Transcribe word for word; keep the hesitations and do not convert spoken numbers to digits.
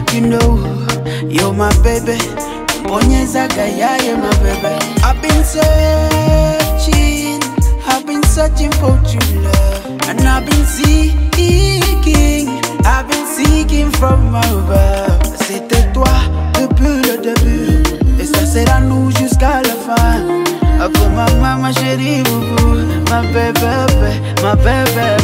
you know, you're my baby. Bonyeza gayaye, my baby. I've been searching, I've been searching for true love, and I've been seeking, I've been seeking from above. C'était toi depuis le début, et ça sera nous jusqu'à la fin. Oh ma maman, ma chérie, boubou, ma bébé, ma bébé.